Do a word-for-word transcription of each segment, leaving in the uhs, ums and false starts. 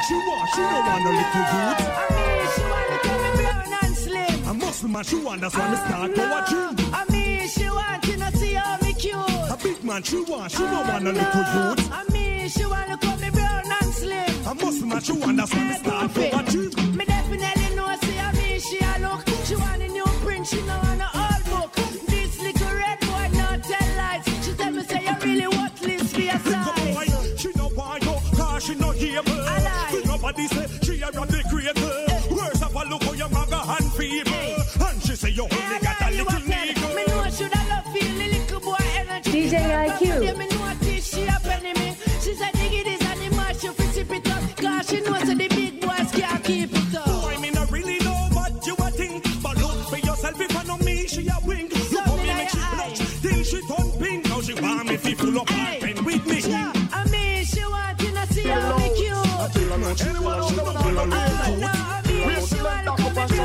she want, she don't want no little youth. I mean, she want to come me brown and slim. A muscle man, she want, that's why me start to watch him. I mean, she want to not see how me cute. A big man, she want, she don't want no little youth. I mean, she want to come me brown and slim. A muscle man, she want, that's why me start to watch him. Me definitely know, see, I mean, she a look. She want a new print, she know want a old book. This little red boy not tell lies. She tell me say you really worthless for your size. She no want you, cause she no able. She nobody say she a the creator. Words of a look how your mother and feeble. And she say you only got a little nigga. Me know should I love feel the little boy energy. D J I Q. Yeah, me know this she a penny me. She said diggy this and the match you fi sip it up. Cause she knows that the big boys can't keep it up. Boy, me not really know what you a think. But look for yourself if I know me, she a wink. You come me make she blush, till she turn pink. Now she want me fi full up and pen with me. Yeah, I mean she want to not see how me cute. Anyone who don't want to know I mean she want to come and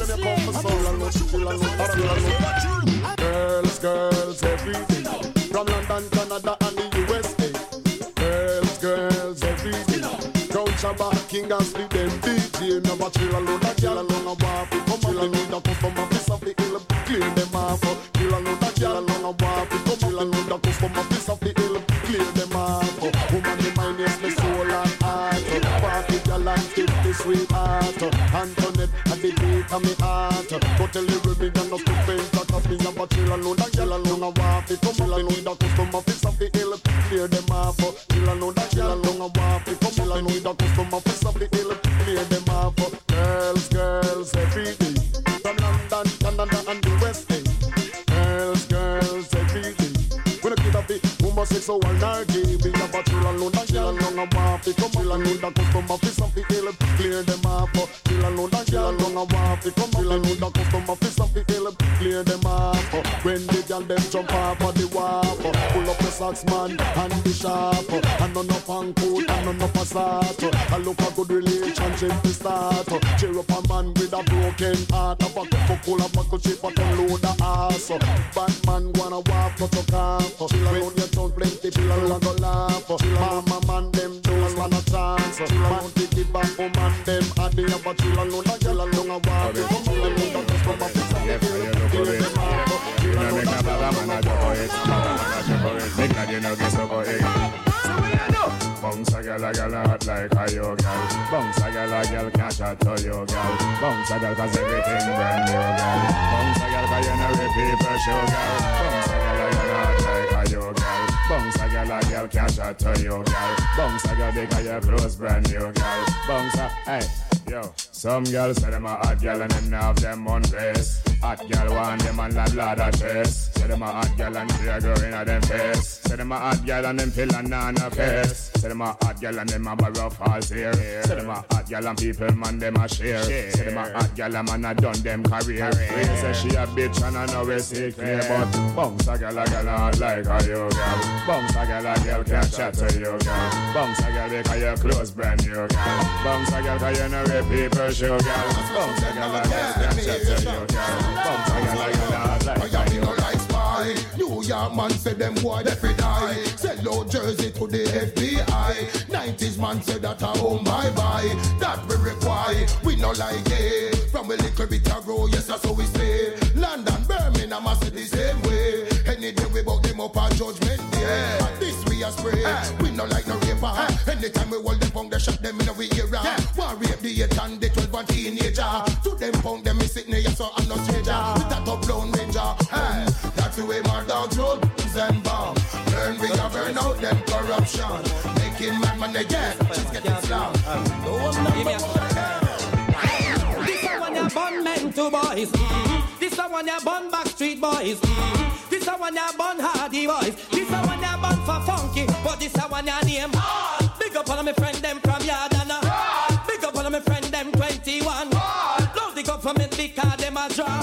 Girls, girls, every day. From London, Canada, and the U S A. Girls, girls, every day. Crown Shabbat, King and Split, them D J. Never chill alone, a girl alone, a waffle. Come on, alone, the customer, piece of the hill. Clear them off. Chill alone, a girl alone, a waffle. Come on, alone, the customer, piece of the hill. Clear them off. Woman, the mind is my soul and heart. Party, girl, and keep the sweetheart. Antoinette, and the beat of me heart. Go tell the women, and not to faint. Me a but chill alone, a girl alone, a waffle. Come alone, the customer, piece of the hill. Clear them off. Chill alone, a girl alone, a waffle. Come alone, the customer, piece of the hill. Clear them off. Girls, girls, every day. From London, Canada, and the West End. Girls, girls, every day. When I get a bit, woman say so and I give it. But chill alone, a girl alone, a waffle. Come alone, the customer, piece of the hill. Clear them off. Chill alone, a girl alone, a waffle. Come alone, the customer, piece of the hill. Clear them off. When the girl them jump off of the waffle, pull up the socks man and the sharp. And none of a coat and none of a start. I look a good relationship to start. Cheer up a man with a broken heart. A bucket full of buckle chip but unload the ass. Bad man wanna walk but you can't. Chill alone your tongue plenty chill alone go laugh. Mama man them don't stand a chance. Man take it back for man them at the upper chill alone a girl alone a walk. Come alone the customer piece of the hill. Clear them off. You know make a baba man a jump it, baba man a jump it. Make that you know get so go egg. So what you know? Bounce a girl a girl hot like a yo girl. Bounce a girl a girl can't shot to yo girl. Bounce a girl 'cause everything brand new girl. Bounce a girl 'cause you know repeat for show girl. Bounce a girl a girl hot like a yo girl. Bounce a girl a girl can't shot to yo girl. Bounce a girl because your clothes brand new girl. Bounce a hey. Yo, some girls say them a hot girl and them now have them on face. Hot girl want them and la blood a chase. Say them a hot girl and tear growing at them face. Say them a hot girl and them pill and nana face. Say them a hot girl and them a rough house here. Say them a hot girl and people man them a share. Say them a hot girl and man a done them career. We say she a bitch and I know we see clear. But bounce a girl a girl hot like a yo girl. Bounce a girl a girl can't chat to you girl. Bounce a girl because your clothes brand new girl. Bounce a girl because you know people show girl. Bounce a girl a girl can't chat to you girl. Bounce a girl a girl hot like a yo girl. New York man say them boy they fi die. Sell out Jersey to the F B I. nineties man say that a home bye bye. That we require, we no like it. From a little bit of grow, yes that's how we say. London, Birmingham, I say the same way. Any day we buck them up on Judgment Day. Yeah. And this we a spray, yeah. We no like no raper. Yeah. Anytime we hold them punk, they shot them in a we era. Yeah. One rape the eight and the twelve and teenager. To them punk, them is sitting here so I'm not stranger. With that up blown ranger. Hey. That's the way my dogs roll, and bomb. Learn we a burn out them corruption. Making madman again, she's getting slammed. No one number one. This a one ya bun men to boys. Mm-hmm. This a one ya bun backstreet boys. Mm-hmm. This a one ya bun hardy boys. This a one ya bun for funky. But this a one ya name. Oh. Big up all of my friend them from Yardana. Oh. Big up all of my friend them twenty-one. Oh. Love the up from me because them a draw.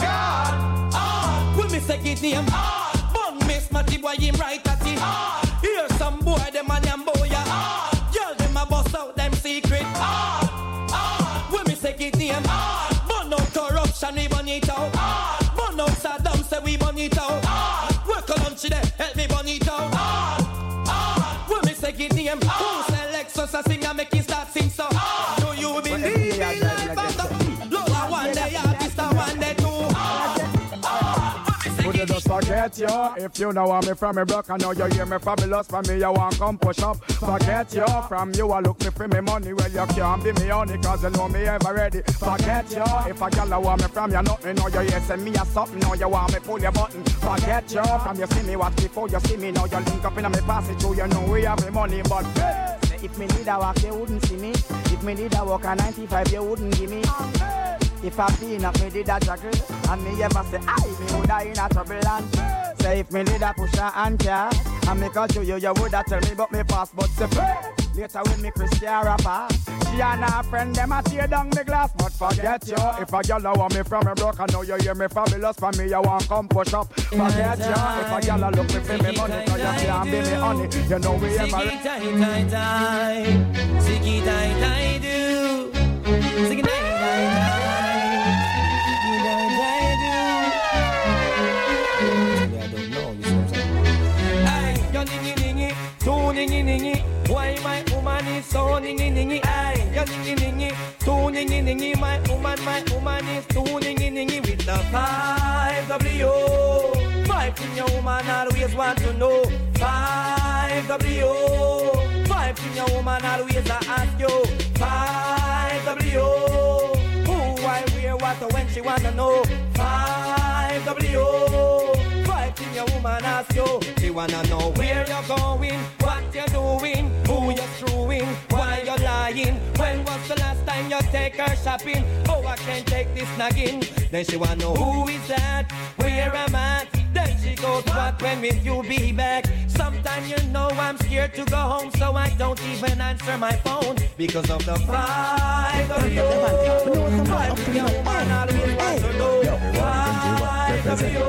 Oh. We me say it name. Oh. Matty boy him right at it. Ah. Hear some boy them a yam boya. Ah. Girl them a bust out them secret. Ah. Ah. When me say it name. Ah. Burn out corruption we burn it out. Ah. Burn out Saddam say we burn it out. Ah. Work a lunch there help me burn it out. Ah. Ah. When me say it name. Ah. Who select Lexus a sing and make you start sing so. Do you believe in life after? Lola one day, artist a one day too. Would you just forget you? If you know where me from, me broke. I know you hear me fabulous. From me, you want come push up. Forget you. From you, I look me for me money. Well, you can't be me honey, cause you know me ever ready. Forget you. If a girl want me from, you know me know you here. Send me a something, now you want me pull your button. Forget you. From you see me watch before you see me. Now you link up in me pass it through. You know we have me money, but hey. If me need a walk, you wouldn't see me. If me need a walk a ninety-five, you wouldn't give me. If I been up, me did a juggle. And me ever say, I me woulda in a trouble. And say if me did a push and car, and me call you, you, you woulda tell me about me pass. But say, later when me Christian rapper, she and her friend, them a tear down the glass. But forget you, if a girl want me from me broke, I know you hear me fabulous. For me, you want come push up. Forget you, if a girl look me for me money, cause you can't be me honey. You know we ever... Ziggy tie tie tie, ziggy tie tie do, ziggy tie tie tie. Ningy ningy, why my woman is so ningy ningy? Aye, you ningy ningy, too ningy ningy. My woman, my woman is too ningy ningy with the five W. Five thing your woman always want to know. Five W. Five thing your woman always ask you. Five W. Who, why, where, what, when she wanna know. Five W. Five thing your woman ask you. She wanna know where you're going, what you're doing, who you're screwing, why you're lying. When was the last time you take her shopping? Oh, I can't take this nagging. Then she wanna know who is that, where am I? Then she goes, what, when will you be back? Sometimes you know I'm scared to go home, so I don't even answer my phone because of the five of you. Five of you, man, I always want to know. Five of you.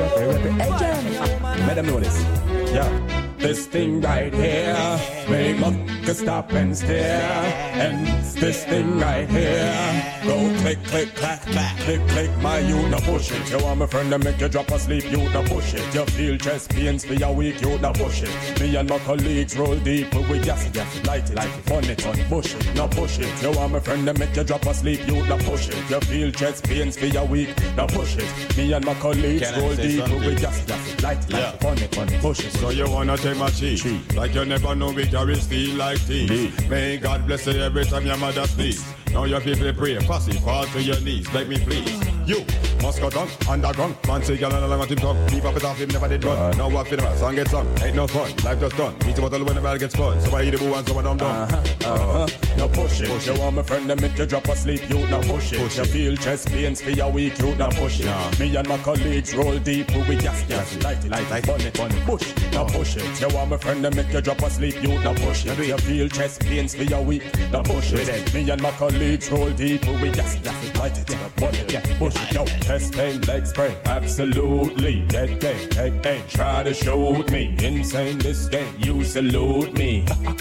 Let them know this. Yeah. This thing right here, make up to stop and stare. And this thing right here, go click, click, clack, clack, click, click, my you no push it. You want my friend to make you drop asleep, you no push it. You feel chest pains for your week, you no push it. Me and my colleagues roll deep with gas, gas, light it, light it, fun it, on push it, no push it. You want my friend to make you drop asleep, you no push it. You feel chest pains for your week, no push it. Me and my colleagues roll deep with gas, gas, light it, light it, fun it, on push it. So you wanna take my cheek, like you never know me carry steel like teeth. May God bless you every time your mother speaks. Now your people pray, fussy, fall to your knees, beg me please. You must go down, underground, fancy girl and a long team tongue. Keep up it off him, never did run. Now what for the song gets sung, ain't no fun, life just done. Meet a bottle when the ball gets fun, so I eat the boo and so when I'm done. Uh-huh, uh-huh. Now push it, push you want my friend to make you drop asleep, you now push it. Push you feel chest pains for your week, you now push it. Nah. Me and my colleagues roll deep with gas, gas, light it, light it, fun it, fun it, push, now push it. You want my friend to make you drop asleep, you now push it. You feel chest pains for your week, now push it. Me and my colleagues roll deep with gas, gas, light it, fun it, push it. Yo, chest pain, leg spray, absolutely. Dead game, dead game, try to shoot me. Insane this game, you salute me.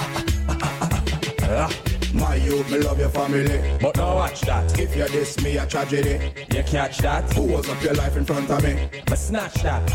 My youth, me love your family, but now watch that. If you diss me, a tragedy. You catch that? Who was up your life in front of me? But snatch that.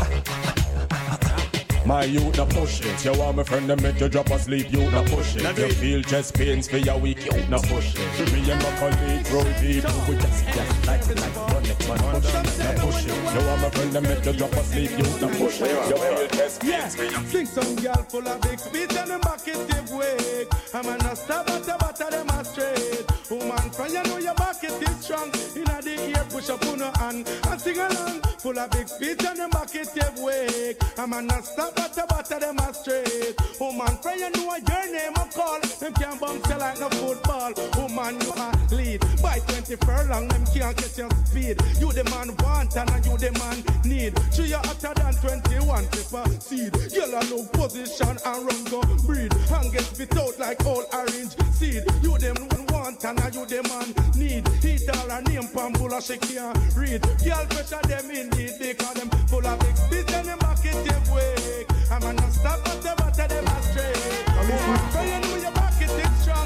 My youth, no push it. You want my friend to make you drop asleep, you no push it. You feel chest pains for your week, you no push it. Me and my colleague roll deep, we just get like it, like run it, run it, no push it. You want my friend to make you drop asleep, you no push it. You feel chest pains for your week. Sing some girl full of big speed and them back it give way. I'm a no stab at the batter them a straight. Woman friend, you know your back it is strong. Inna the ear push up on her hand and sing along. Full of big speed and them back it give way. I'm a no stab at the batter them a straight. Woman friend, you know your name a call. Them can't bounce you like no football. Woman, you a lead. By twenty furlong, them can't get your speed. You the man want and you the man need. She you hotter than twenty-one paper seed. Girl a no position and run go breed. And get spit out like all orange seed. You them want and you the man need. Eat all her name pambula she can't read. Girl pressure them indeed because them full of big spit and them back it give way. I'm a no stop at the batter them a straight. Praying with your back it is strong.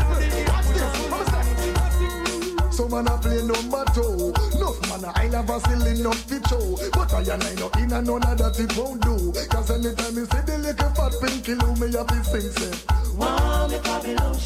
So man a play number two. Nuff man a I never still enough to show. But I and I know in and none of that it won't do. Cause anytime you see the little fat pinky loo, me have to sing say, wow, me Babylon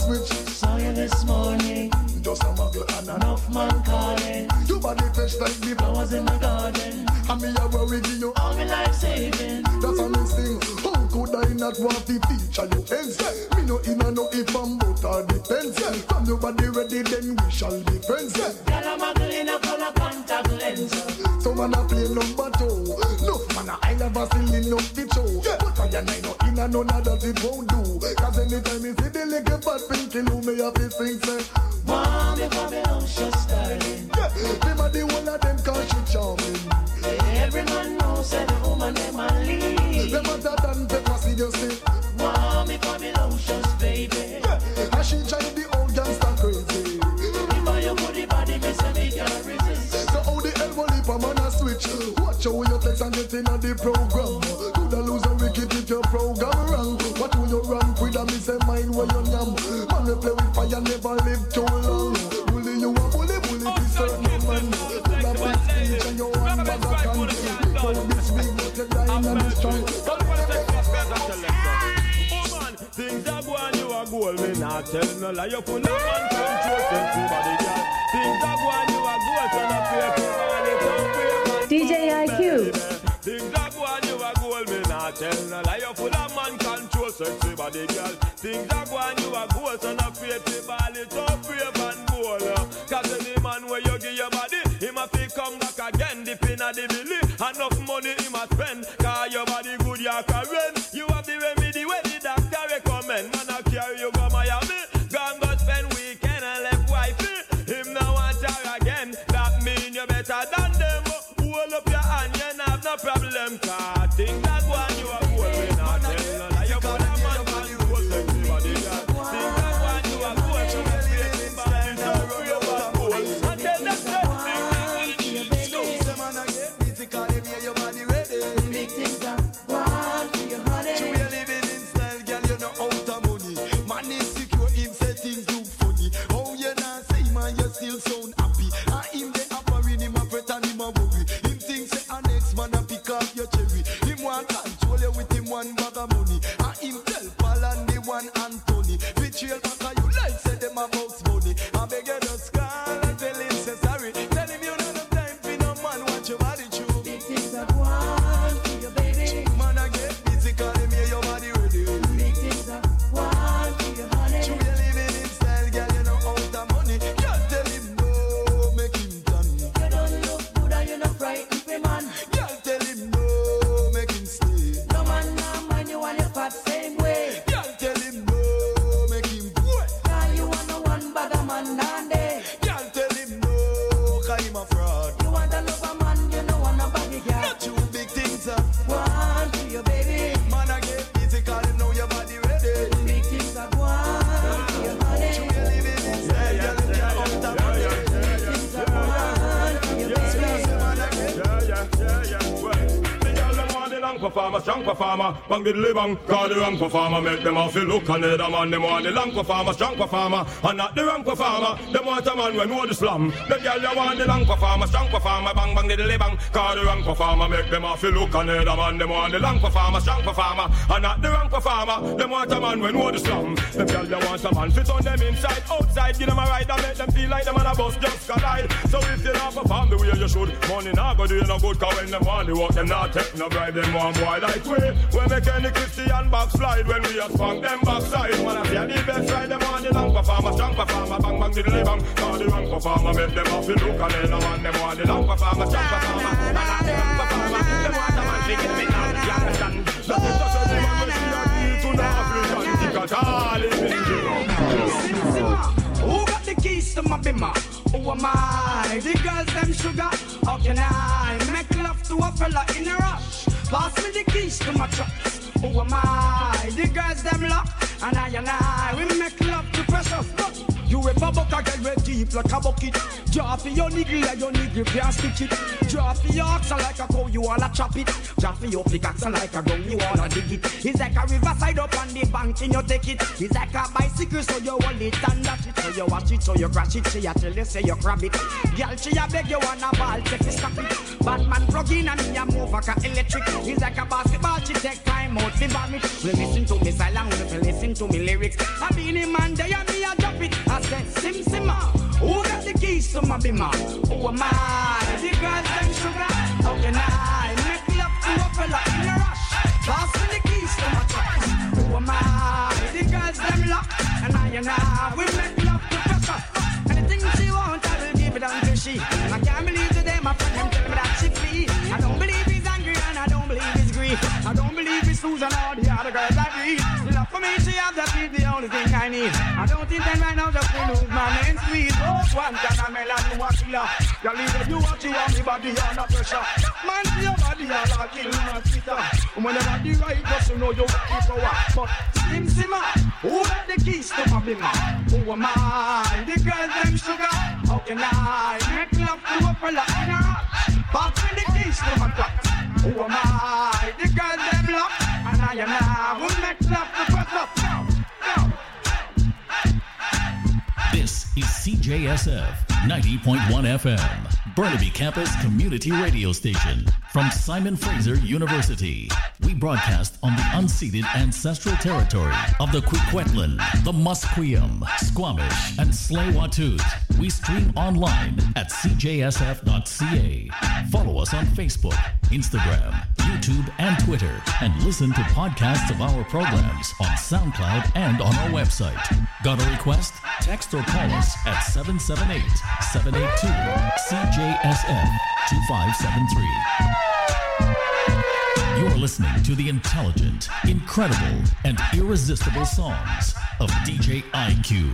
switch. Saw you this morning. Just a muggle and enough man calling. Your body fresh like the flowers in my garden. And me a worry give you all my life saving. That's a missing. How could I not want to feature your ends? Me no in a no if I'm but all depends. From your body ready then we shall be friends. Girl a muggle in a color contact lens. So man a play number two. No man a I never still in up the show. But I and I no in a none of that it won't do. Cause anytime you see the little bad pinky who me have to sing say Mom, you call me Lucious, darling. Yeah, them are the one of them cause she charming. Yeah, every man knows that the woman them a lead. Them other than pepper see you say Mom, you call me Lucious, baby. Yeah, and she drive the old gangster crazy. Remember your goodie body, me say me can't resist. So how the hell will leap a man a switch? Watch how you flex and get in on the program. Could a lose a wicked if your program wrong. What will you run with a me say mind where you yam? Man we play with fire never live too long. Bully you a bully bully be certain man. Full of big speech and you one bag of country. Because this big but you dying and it's strong. Things are going, you are gold, me not tell no lie. You put no man control, everybody girl. Things are going, you are gold, so not pay people. D J I Q. Things are going, you are gold, me not tell no lie. You put a man control, sexy body girl. Things are going, you are gold, so not pay people. It's all brave and bold. Cause any man where you give your body, he must be come back again. The pin of the billy, enough money he must spend. Cause your body good, you can run. You have the remedy where the doctor recommend. Man, I carry you go Miami. Gone go spend weekend and left wifey. Him now want her again. That mean you better than them. Hold up your hand, you have no problem. Cause things that one you are going not tell no lie. You put a man on you will take the body. Things that one you are going to be in style. Don't free about gold. And then that's the thing. Don't say man I get physically near your body ready. Big things are one for your honey. You are living in style, girl, you know out of money. Man is secure, him say things look funny. Oh, you not say man, you still sound happy. And him they offering him a fret and him a worry. Him think say a next man a pick up your cherry. Him want control you with him one bag of money. And him tell Paul and the one Anthony. Betrayal back of you like say them a box money. I beg you just call and tell him say sorry. Tell him you know no time for no man want your body true. Big things are one for your baby. Man I get physical, him hear your body ready. Big things are one for your honey. You are living in style, girl, you know out of money. Girl, tell him no, make him done. You don't look good and you're not frightened for man. Girl, tell him no, make him stay. No man, no man, you want your fat same way. Girl, tell him no, make him go. Cause you want no one bag of man down there. Girl, tell him no, cause him a fraud. You want a lover man, you know want a baggy girl. Not two big things, uh. One for your baby. Man, I get physical, him know your body ready. Big things are one for your honey. You are living in style, girl, you know out of money. Big things are one for your baby. Yeah, yeah, yeah, yeah. Well, the girl them want the long performer, strong performer, bang diddly bang. Cause the wrong performer make them off look and the man them want the long performer, strong performer, and not the wrong performer. Them want a man when know the slam. The girl them want the long performer, strong performer, bang bang diddly bang. Cause the wrong performer make them off look and the man them want the long performer, strong performer, and not the wrong performer. Them want a man when know the slam. The girl them want a man fit on them inside, outside, give them a ride and make them feel like them on a bus just collide. So if you not perform the way you should, money not go do you no good. Cause when them want the work, them not take no bribe. Them want boy like we. We make any Christian backslide when we just funk them backside. Man, I see the best ride. Them want the long performer, strong performer, bang bang diddly bang. Cause the wrong performer make them off the look and then the man them want the long performer, strong performer, and not the wrong performer. Them want a man thinking me now. You understand? That is just a man we see a deal to the African. Think at all is who got the keys to my bimmer? Who am I? The girls them sugar. How can I make love to a fella in a rush? Pass me the keys to my trucks. Who am I? The girls them lock. And I and I, we make love to precious. You a buck again red deep like a bucket. Draw for your niggle like your niggle can't stick it. Draw for your oxen like a cow, you wanna chop it. Draw for your pickaxe like a gun, you wanna dig it. It's like a riverside up on the bank and you take it. It's like a bicycle, so you hold it and dash it. So you watch it, so you crash it. She a tell you, say you grab it. Girl, she a beg you wanna ball, take it, stop it. Batman plug in and me a move like a electric. It's like a basketball, she take time out, the vomit. We listen to me silent, we listen to me lyrics. I be the man there and me a drop it. I said, Sim Simma, who got the keys to my bimmer? Who am I? The girls them sugar. How can I make love to a fella in a rush? Pass me the keys to my truck. Who am I? The girls them lock. And I and I will make love to fuck up. Anything she want, I will give it unto she. I can't believe today my friend them tell me that she free. I don't believe he's angry and I don't believe he's grief. I don't believe it's Susan or the other girls I read. Still up for me, she have that is the only thing I need. I don't intend right now just to lose my main squeeze. Oh, one can I melon you a killer. You leave it, you watch you on the body under pressure. Man, see your body all a kill my sister. Whenever the right just you know you got the power. But Sim Simma, who got the keys to my bimmer? Who am I? The girls them sugar. How can I make love to a fella in a rock? Pass me the keys to my clock. Who am I? The girls them lock. And I and I will make love to fuck up. Now, now. This is C J S F ninety point one F M, Burnaby Campus Community Radio Station from Simon Fraser University. We broadcast on the unceded ancestral territory of the Kwikwetlan, the Musqueam, Squamish, and Tsleil-Waututh. We stream online at c j s f dot c a. Follow us on Facebook, Instagram, YouTube, and Twitter, and listen to podcasts of our programs on SoundCloud and on our website. Got a request? Text or call us at seven seven eight, seven eight two, C J S F two five seven three. You're listening to the intelligent, incredible, and irresistible songs of D J iCube.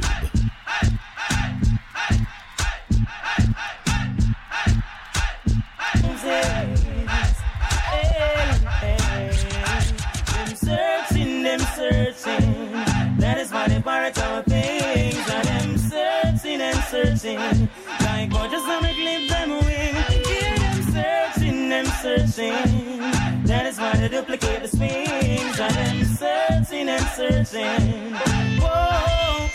Them searching, them searching. That is why they borrowed our things. And them searching and searching. Like God just wanna clip them away. Hear them searching, them searching. That is why they duplicate the swings. And them searching and searching. Whoa,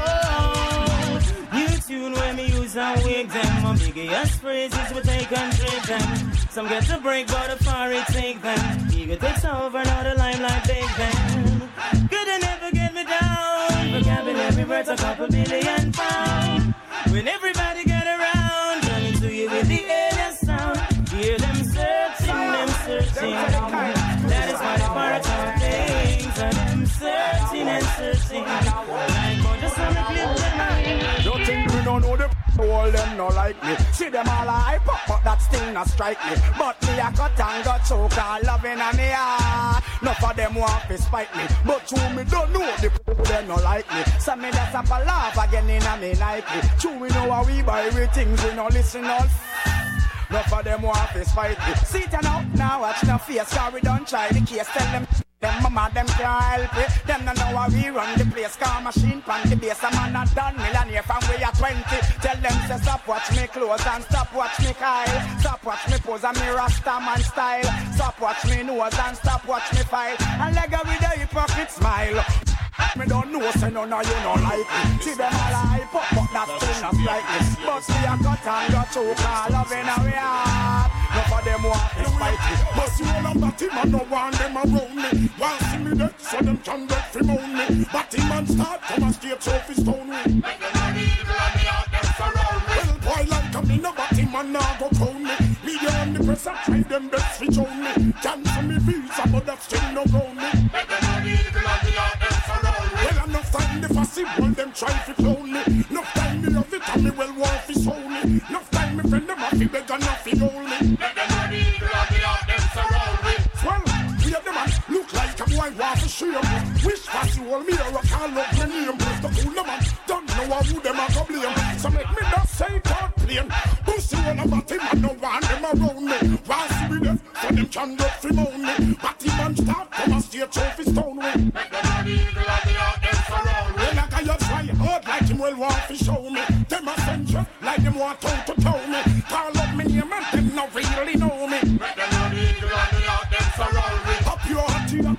whoa. New tune when me use and wig them. My biggest phrases we take and trade them. Some get to break but the far it take them. Ego takes over now the limelight take them. Could they never get me down? Vocabulary worth a couple billion pounds. When everybody get around, turning to you with the alien sound. Hear them searching, them searching. That is why they borrow our things. And them searching and searching. Like God just wanna clip them out. You think we don't know the all them no like me. See them all hype up, but that still not strike me. But me a cut and got choke all loving on me heart. None of them want to spite me, but true me don't know the people they no like me. So me just have a laugh again in a me Nike. True we know how we buy we things, we no listen all. None of them want to spite me. See it now, now watch no face, cause we don't try the case. Tell them them mama, them can't help it. Them don't know how we run the place. Car machine, pan the base. A man a done millionaire from way at twenty. Tell them say stop watch me clothes and stop watch me Kyle. Stop watch me pose and me Rasta man style. Stop watch me nose and stop watch me file. And leg with a hypocrite smile. Me don't know, say none of you don't like it. See them all hype up, but that's still not like this. But see a cut and got choke all loving a way heart. None of them want to fight it. But see all of that him and no one them around me. Want see me dead so them can get from on me. But him and start come and straight off his stone me. Make them all evil and me out them surround me. Well boy like a me no but him and now go crown me. Media and the press and try them best switch on me. Chance me visa but that still no ground me. Make them all evil and me out them surround me. Well enough time the fussy one them try to clone me. Enough time me love it and me well want to show me. Enough time me friend them have to beg and have to hold me. Make them all evil and me out them surround me. Well, we have the man look like a boy want to shame. Wish fussy hold me or I can't look my name. The cool man don't know how who them a go blame. So make me not say God plain. Pussy all about him and no one them around me. Want see me death so them can get from on me. But him and start come and stay trophy stone way. Make them all evil and me out them surround me. Well, I got try hard like him well want to show me. Them a send you like them want out to tell me. Call up me name and them not really know me. Make them all evil and me out them surround me. Up your hatty hatty and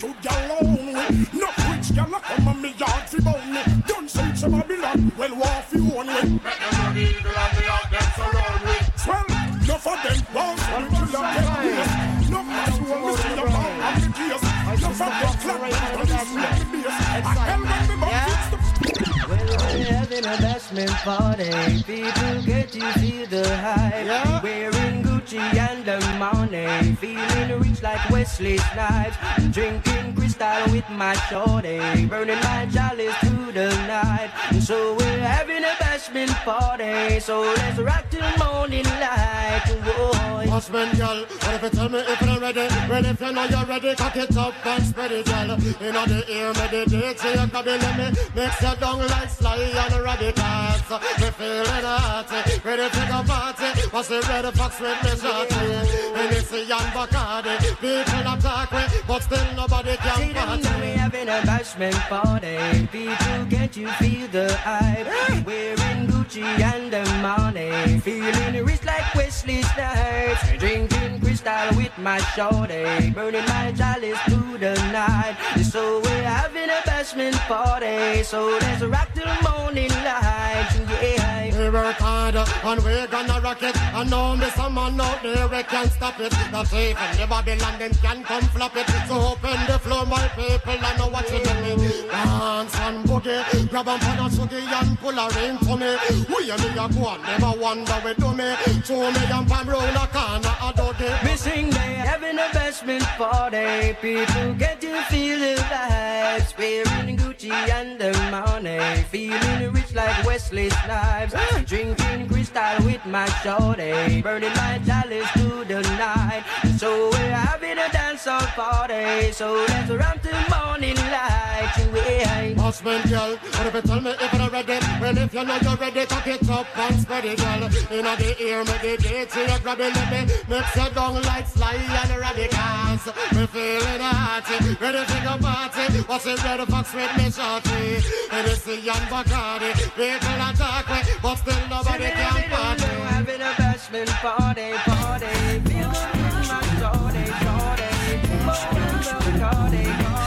to girl only. No rich girl come on me yard fi bone me. Don't say to Babylon, well war fi own me. Make them run eagle and me out them surround me. Swell, no for them bounce and kill them get no for you want me see your mouth and the case. No for them clap and police make the base. I hell when me mouth fix the. Well, we're having a bashment party. People get to feel the hype. Yeah. Wearing Gucci and the money. Feeling rich like Wesley Snipes. Drinking crystal with my shorty. Burning my chalice through the night. So we're having a bashment party. So let's rock till morning light. Whoa. Husband, girl, what if you tell me if you're ready? Ready if you know you're ready. Cock it up and spread it, girl. You know the ear, meditate. So you can be let me mix your down like Sly and Radicals. Me feeling hot, ready to go party. What's the red fox with me shorty? Hennessy and Bacardi. People attack me, but still nobody can see party. them, we having a bashment party. People, can't you feel the hype? Wearing Gucci and the money. Feeling rich like Wesley Snipes. Drinking crystal with my shorty. Burning my chalice through the night. So we're having a bashment party. So let's rock till morning light. Yeah. We work hard and we're gonna rock it. I know me some man out there we can't stop it. That's even the Babylon them can come flop it. So open the floor my people I know what you do. Dance and boogie. Grab on pan and sugar and pull a ring for me. We and me a go on never wonder we do me. Show me and pan roll a corner a doggy. We sing they having a bashment party. People get to feel the vibes. Wearing Gucci and the money. Feeling rich like Wesley Snipes. Drinking crystal with my shorty. Burning my chalice through the night. So we're having a dance on party. So let's run till morning light. Husband, girl, what if you tell me if you're ready? Well, if you know you're ready, cock it up and spread it, girl. In the ear, meditate, see you grab it, let me mix you down like Sly and Radicals. Me feeling hot, ready to go party. What's the red fox with me shorty? Hennessy and Bacardi. People attack me, but still nobody can party. Having a bashment party, party. Feel good, my shorty, shorty. Bacardi, Bacardi.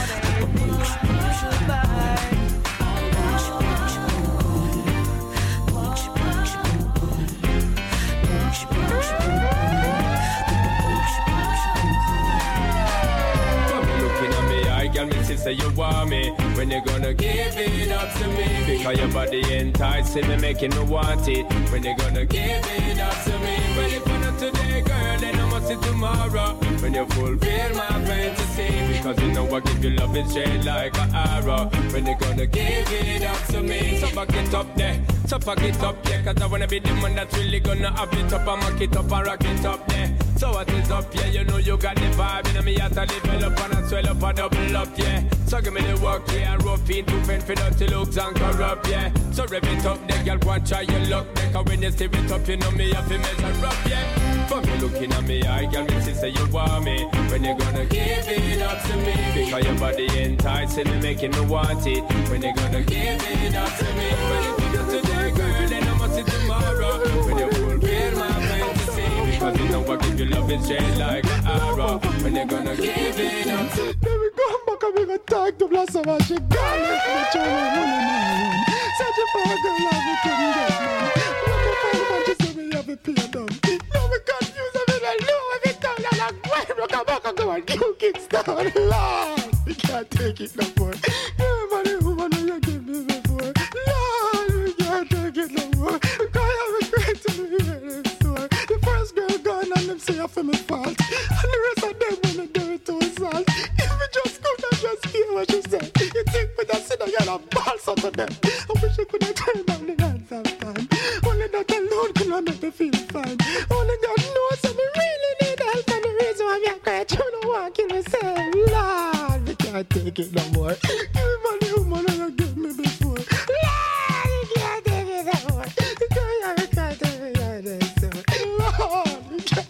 Girl, me sister, you want me. When you gonna give it up to me? Because your body enticing me, making me want it. When you gonna give it up to me? When you put up today, girl, then I must see tomorrow. When you fulfill my fantasy, because you know I give you love and straight like an arrow. When you gonna give it up to me? So fuck it up there, so fuck it up, yeah. Cause I wanna be the one that's really gonna up it up and mock it up and rock it up there. So what is up, yeah, you know you got the vibe. You know me have to develop and I swell up and double up, yeah. So give me the work, yeah, and rough in to fend for dirty looks and corrupt, yeah. So rev it up, there, girl, go and try your luck. There, cause when you steer it up, you know me have to measure up, yeah. For me looking at me, I girl, me sister, you want me. When you gonna give it up to me? Because your body enticing me, making me want it. When you gonna give it up to me? When you put it today, girl, then I must see tomorrow. When you fulfill my fantasy, because you know I give you love is straight like an arrow. When you gonna give it up to me? Let me go back and we go talk to Blossom and she got it for the children. Such a fine girl like we couldn't get, man. When me find out she said me have a pay down. Now we confused, I mean I know every time that I'm going to come back and go and kill Kingston. Lord, we can't take it no more. Everybody woman who you give me before. Lord, we can't take it no more. Because I have a great to be here this story. The first girl gone and them say I feel me fault. And the rest of them when they do it to assault. If we just go and just hear what she said. You think we just sit down and balls out of them. I wish I could have turned down the hands of time. Only that alone could not make me feel fine. Only God knows that me really need help. And the reason why I'm crying, you don't want to kill myself. Lord, we can't take it no more. Give me money, woman, and you give me before. Lord, we can't take it no more. Because we can't take it no more. Lord, we can't.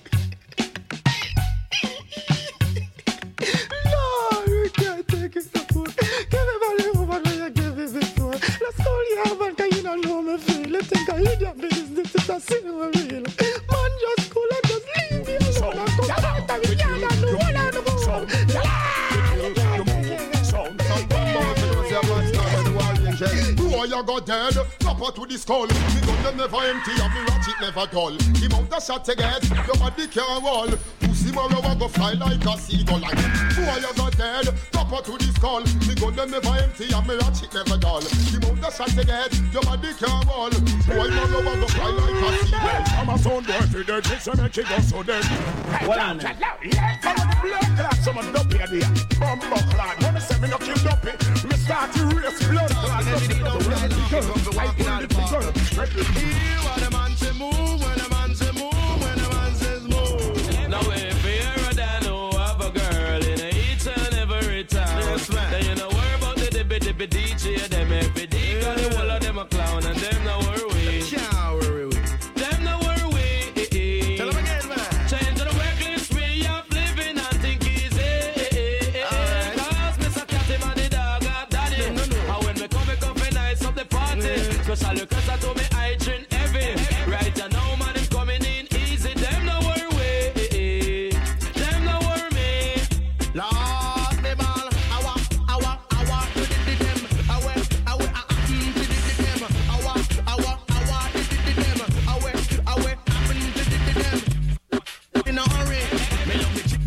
Lord, we can't take it no more. Give me money, woman, and you give me before. Let's call you out, man, because you don't know me feel. You think I hear your business, it's a cinema real. Man, just cool and just leave me alone. And come out and we can't do all of the more. Boy, you got dead, proper to the skull. Me gun them never empty and me ratchet never dull. The amount of shot to get, your body can't roll. Pussy Mario go fly like a seagull. Like boy, you got dead, proper to the skull. Me gun them never empty and me ratchet never dull. The amount of shot to get, your body can't roll. Boy, Mario go fly like a seagull. I'm a sound boy for the kids and make it go so dead. Well, on come on the blood clot, someone dumpy at the bumbo clot. Wanna say me no kill dumpy? Me start to race blood clot. I pull the trigger. When a man say move, when a man say move, when a man says move. Now if you're a dan who have a girl in each and every town, yes, then you know worry about the dibby dibby D J. Them every day, cause the whole of them a clown and them no worry. Can't worry with. Them no worry. Tell them again, man. Change the reckless way of living and think easy. Right. Cause Mister Catty man the dog got daddy. No, no. And when me come, me come for nice up the party. Yeah. Special cause I told me I drink heavy. Right and now man is coming in easy. Them no worry. Them no worry me. Lord, me ball. I want, I want, I want to did them. I went, I went, I did them. I want, I want, I want to did them. I went, I went, I did them. In a hurry. Me love the chick.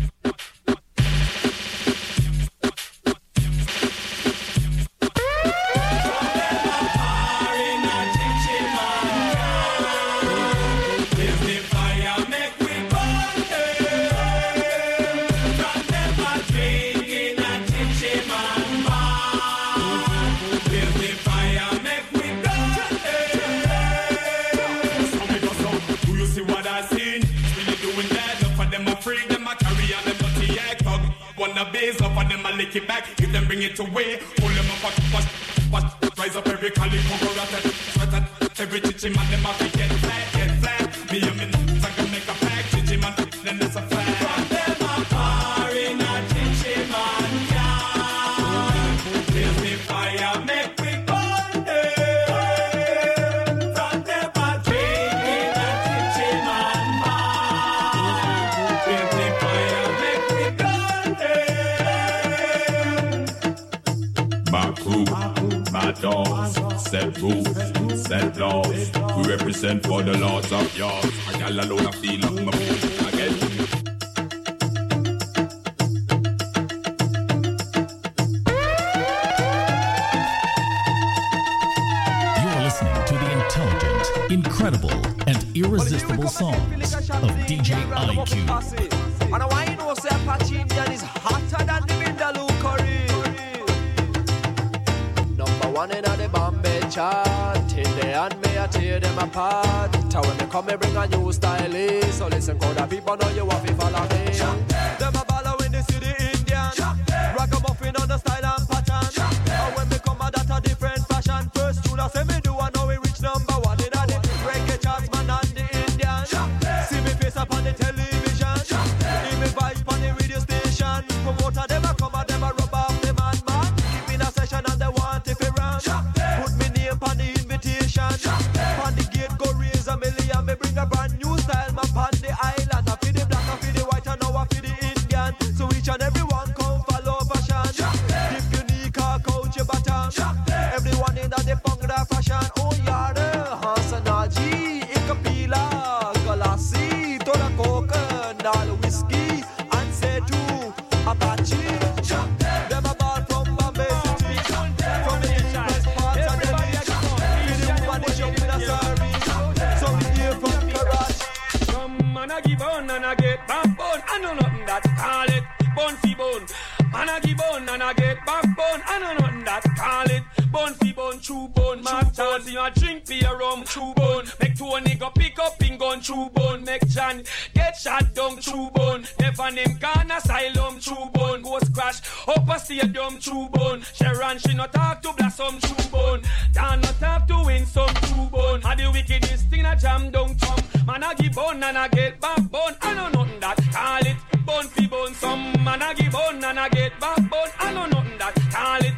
Base up and them a lick it back. If them bring it away, pull them up, watch, watch, rise up every calico, rat, sweat, every chichi man, them a fi get flat, get flat. Me and me, I can make a pack, chichi man, then that's a fact. From them a car in a chichi man car. Give me fire, make we burn them. From them a drink in a chichi man bar. Give me fire, make we burn them. Back crew, bad dogs, set rules, set laws. We represent for the lords of yours. I got alone, I feel like my food again. You're listening to the intelligent, incredible, and irresistible songs of D J I Q. And why you know say Apache Indian is hotter than the Vindaloo curry? Number one in the Bombay chart. Till they and me I tear them apart. Tell when me come me bring a new style in. So listen, cause the people know you have to follow me. Them a follow in the city Indian. Ragamuffin on the style and pattern. And when me come a that a different fashion. First tune I say me do I know we reach number one in the reggae charts man and the Indian. See me face up on the television. Hear me vibe on the radio station. Promoter them a come and them a rub off the man man. Give me a session and they want if it round. Put me name on the invitation. On the gate go raise a million. Me bring a brand new style man on the island. I feel the black, I feel the white and now I feel the Indian. So each and everyone come follow fashion. If unique or coach your baton. Everyone in that they Bhangra fashion. Oh yada, Hansanaji, Ikapila, Galassi, Tola Coca, Nal whiskey, and say to Apache. Them a ball from Bombay City. From the east parts of the beach. Feel the woman they jump in a sorry. So we hear from Karachi. Some man a give on and a get backbone. I know nothing that call it bone fi bone. Man a give on and a get backbone. I know nothing that call it bone fi bone, true bone. Man tells you a drink beer rum, true bone. Make Tony go pick up in gun, true bone. Make John get shot down, true bone. Never name gone asylum, true bone. Ghost crash up a stadium, true bone. Sharon she not talk to Blossom, true bone. Dan not talk to win some, true bone. And the wickedest thing a jam down chum. Man a give bone and a get backbone. I know nothing that call it bone fi bone. Some man a give bone and a get back